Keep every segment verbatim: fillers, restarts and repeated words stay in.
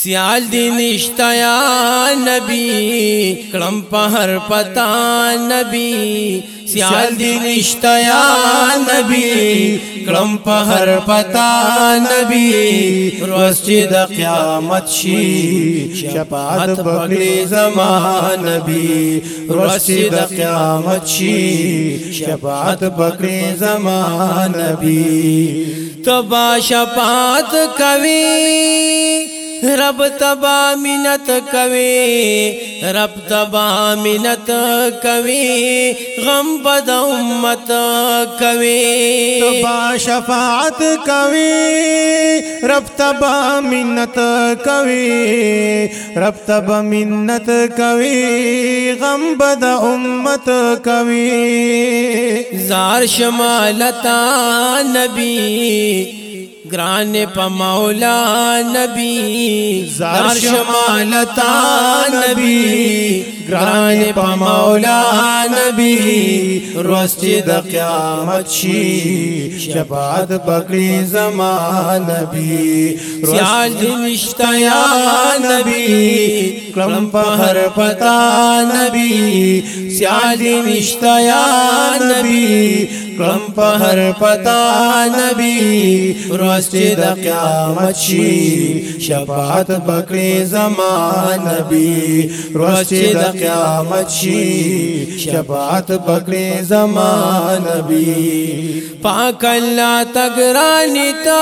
سیال دی نشتا یا نبی کلم پہر پتا نبی سیال دی نشتا یا نبی کلم پہر پتا نبی روز چی دا قیامت شی شفاعت بکلی زمان نبی روز چی دا قیامت شی شفاعت بکلی زمان نبی تبا شفاعت کوي رب تبا منت کوي رب تبا منت کوي غم بد امت کوي تبا شفاعت کوي رب تبا منت کوي رب تبا منت کوي غم بد امت کوي زار شمالتا نبی گران پا مولا نبی زار شمالتا نبی گران پا مولا نبی روز چی دا قیامت شی شفاعت بکلی زمان نبی سیال دی نشتا یا نبی کلم پہر پتا نبی سیال دی نشتا یا نبی کلم پہر پتا نبی روز چی دا قیامت شی شفاعت بکلی زمان نبی روز چی دا قیامت شی شفاعت بکلی زمان نبی پاک اللہ تگرانی تا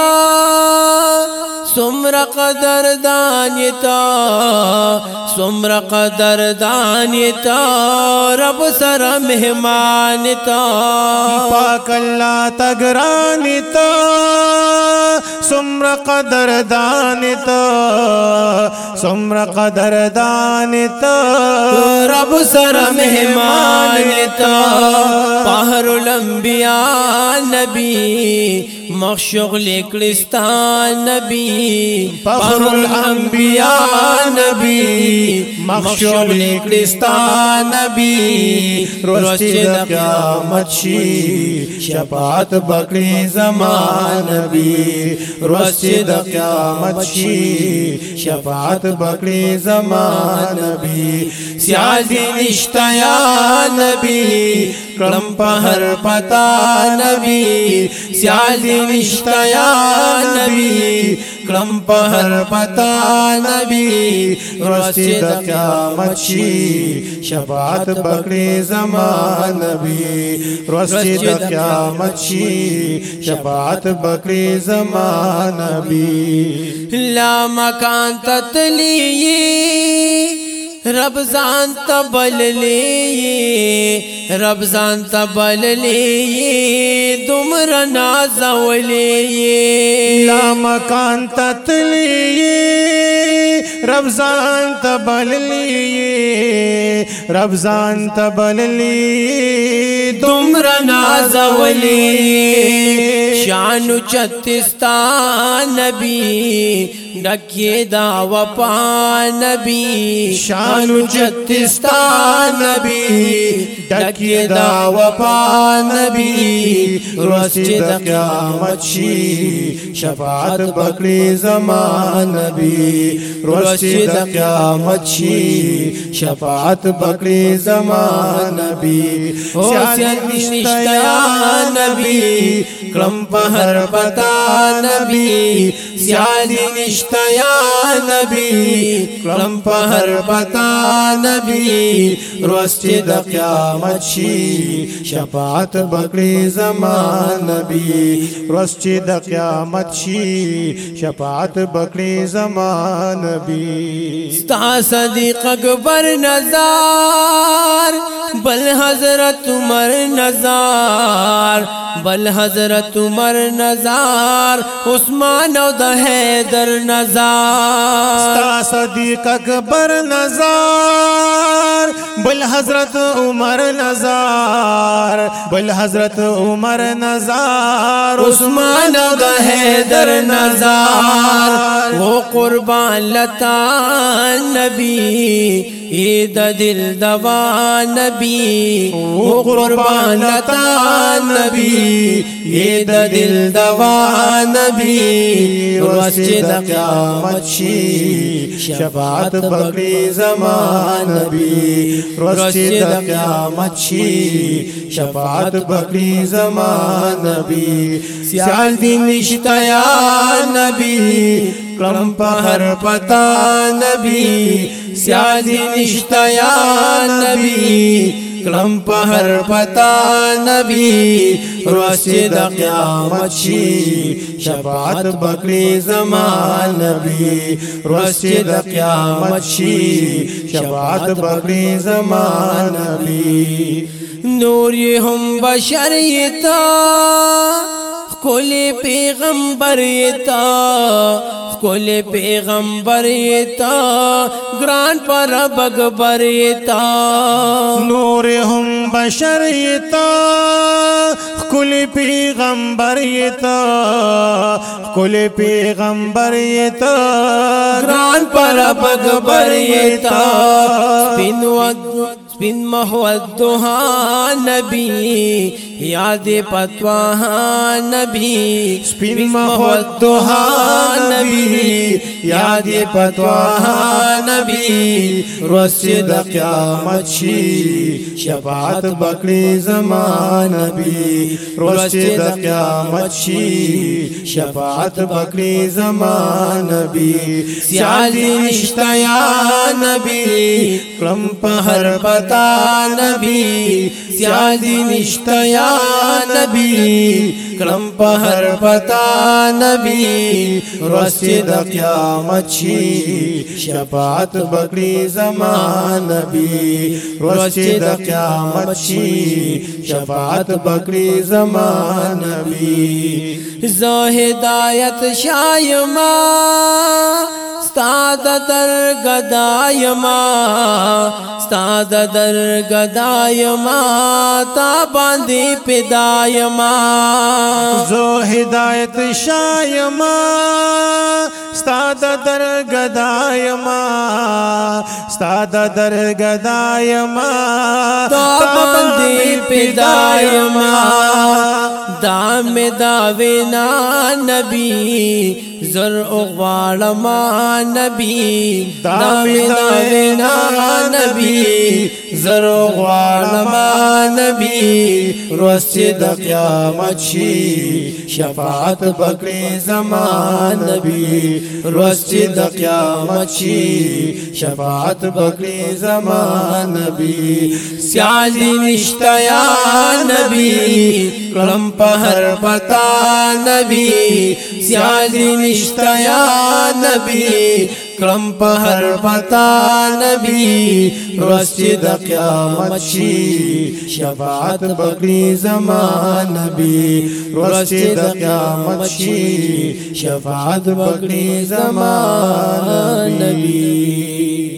سمر قدر دانیتا سمر قدر دانیتا رب سر مہمانتا پاک اللہ تگرانیتا سمر قدر دانیتا سمر قدر دانیتا رب سر مہمانتا پہر الانبیاء نبی مخشغل کلستان نبی فخر الانبیاء نبی مخشغل کلستان نبی روز چی دا قیامت شی شفاعت بکلی زمان نبی روز چی دا قیامت شی شفاعت بکلی زمان نبی سیال دی نشتا یا نبی کلم پہر پتا نبی سیال دی نشتا یا نبی کلم پہر پتا نبی روز چی دا قیامت شی شفاعت بکلی زمان نبی روز چی دا قیامت شی شفاعت بکلی زمان نبی لا مکان تتلی رب زان تبل لی رب زان تبل لی دمر نازولی لا مکان تتلی رب زان تبل لی رب زان تبل لی دمر نازولی شانو چتستان نبی ڈکی دا وپا نبی شانو چتستان نبی ڈکی دا وپا نبی روز چی دا قیامت شی شفاعت بکلی زمان نبی روز چی دا قیامت شی شفاعت بکلی زمان نبی سیال نشتا یا نبی کلم پہر پتا نبی سیال نشتا یا نبی کلم پہر پتا نبی روز چی دا قیامت شی شفاعت بکلی زمان نبی روز چی دا قیامت شی شفاعت بکلی زمان نبی ستا صدیق اکبر نظار بل حضرت عمر نظار بل حضرت عمر نظار عثمان او د حیدر نظار ستا صدیق اکبر نظار بل حضرت عمر نظار بل حضرت عمر نظار عثمان او د حیدر نظار وہ قربان لتا نبی عید دل دوا نبی وہ قربان لتا نبی عید دل دوا نبی روز چی دا قیامت شی شفاعت بکړي زما نبی روز چې د قیامت شي شفاعت بکړي زما نبی سیال دی نشتا یا نبی کلم په هر پتا نبی سیال دی نشتا یا نبی کلم په هر پتا نبی روز چې د قیامت شي شفاعت بکړي زما نبی روز چې د قیامت شي شفاعت بکړي زما نبی نور هم بشر یتا کل پیغمبر یتا کل پیغمبر یتا گران پر بگبر یتا نور هم بشر یتا کل پیغمبر یتا کل پیغمبر یتا گران پر بگبر یتا سپین وقت سپین محوت دوہا نبی یاد پتواہا نبی سپین محوت دوہا نبی یاد پتواہا نبی روز چې د قیامت شي شفاعت بکړي زما نبی روز چې د قیامت شي شفاعت بکړي زما نبی سیال نشتا یا نبی کلم په هر پتا نبی سیال نشتا یا نبی کلم په هر پتا نبی روز چې د قیامت شي شفاعت بکړي زما نبی روز چې د قیامت شي شفاعت بکړي زما نبی زه هدایت شایما ستاد در گدایما ستاد در گدایما تا باندې پدایما زو هدایت شایما ستاد در گدایما ستاد در گدایما تا باندې پدایما دام داوینا نبی زر اغوالما نبی دام داوینا نبی زر اغوالما نبی روز چې د قیامت شي شفاعت بکړي زما نبی روز چې د قیامت شي شفاعت بکړي زما نبی سیال نشتا یا نبی کلم په هر پتا نبی سیال نشتا یا نبی کلم په هر پتا نبی روز چې د قیامت شي شفاعت بکړي زما نبی روز چې د قیامت شي شفاعت بکړي زما نبی